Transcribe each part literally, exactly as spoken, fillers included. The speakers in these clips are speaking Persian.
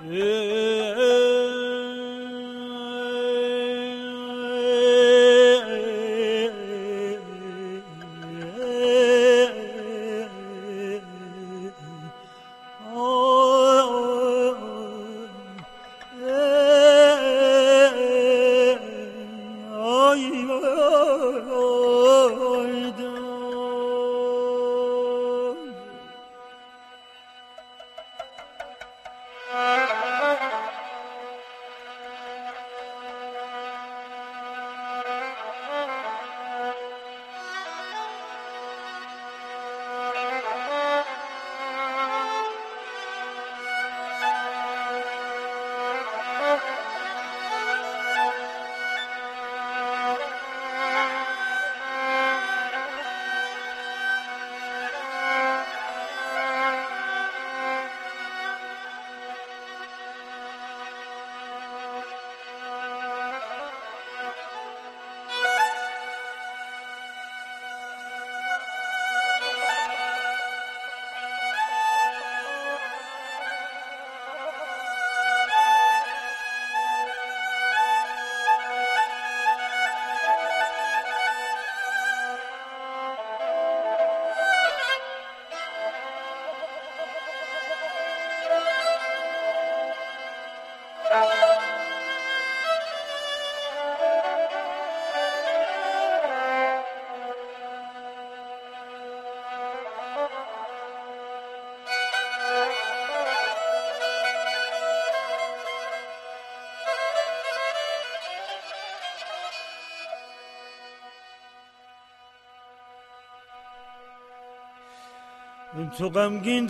تو غمگین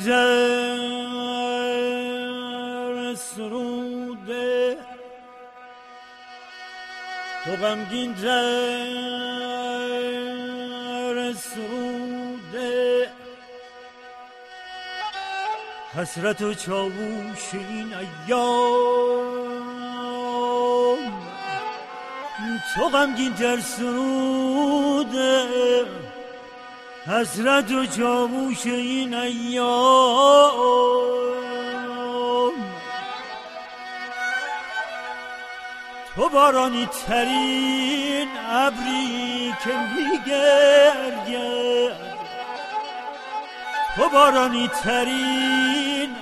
در سروده، تو غمگین در سروده، حسرت و چاووش این ایام. تو غمگین در سروده، حسرت و چاووش این ایام. تو بارانی ترین ابری که میگرید، تو بارانی ترین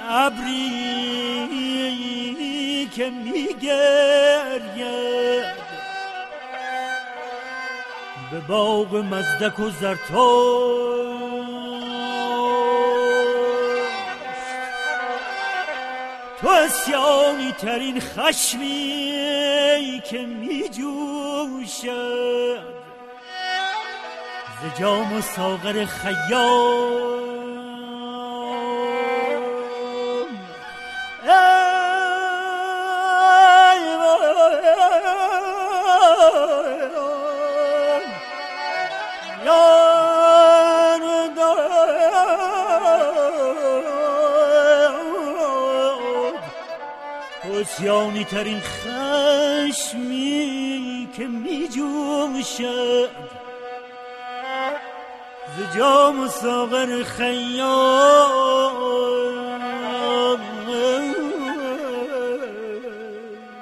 ابری که میگرید، به باغ مزدک و زرتشت. تو اسیانی ترین خشمی که می جوشد ز جام و ساغر خیام. اسیانی ترین خشمی که می جوشد ز جام و ساغر خیام.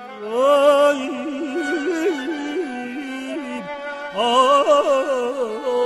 آی آی